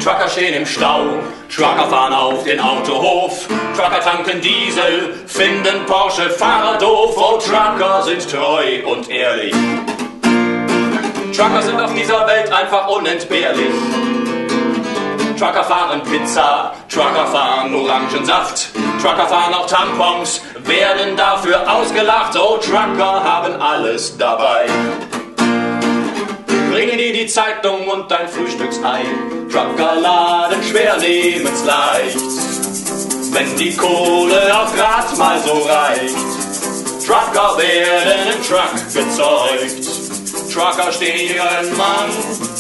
Trucker stehen im Stau, Trucker fahren auf den Autohof, Trucker tanken Diesel, finden Porsche-Fahrer doof. Oh, Trucker sind treu und ehrlich. Trucker sind auf dieser Welt einfach unentbehrlich. Trucker fahren Pizza, Trucker fahren Orangensaft, Trucker fahren auch Tampons, werden dafür ausgelacht. Oh, Trucker haben alles dabei. Bringen dir die Zeitung und dein Frühstücksei. Trucker laden schwer, nehmen's leicht. Wenn die Kohle auch grad mal so reicht. Trucker werden im Truck gezeugt. Trucker stehen ihren Mann.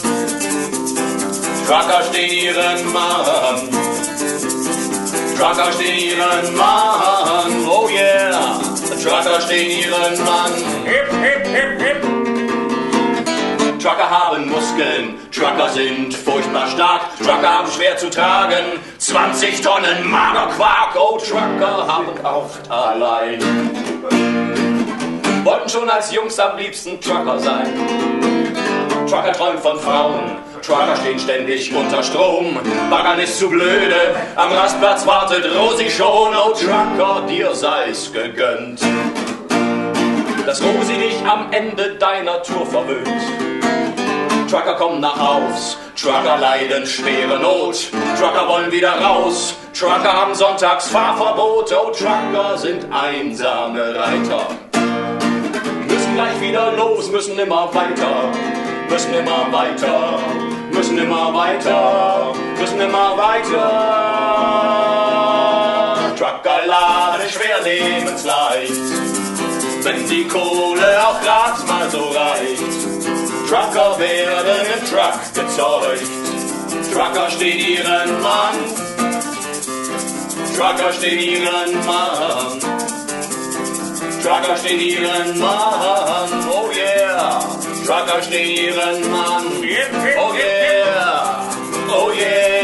Trucker stehen ihren Mann. Trucker stehen ihren Mann. Oh yeah. Trucker stehen ihren Mann. Hip, hip, hip, hip. Trucker haben Muskeln, Trucker sind furchtbar stark, Trucker haben schwer zu tragen, 20 Tonnen Magerquark. Oh, Trucker haben oft allein. Wollten schon als Jungs am liebsten Trucker sein. Trucker träumen von Frauen, Trucker stehen ständig unter Strom. Baggern ist zu blöde, am Rastplatz wartet Rosi schon. Oh, Trucker, dir sei's gegönnt, dass Rosi dich am Ende deiner Tour verwöhnt. Trucker kommen nach Haus, Trucker leiden schwere Not, Trucker wollen wieder raus, Trucker haben sonntags Fahrverbot. Oh, Trucker sind einsame Reiter, müssen gleich wieder los, müssen immer weiter, müssen immer weiter, müssen immer weiter, müssen immer weiter. Trucker laden schwer, nehmen's leicht, wenn die Kohle auch grad mal so reicht. Trucker werden im Truck gezeugt. Trucker stehen ihren Mann. Trucker stehen ihren Mann. Trucker stehen ihren Mann. Oh yeah. Trucker stehen ihren Mann. Oh yeah. Oh yeah.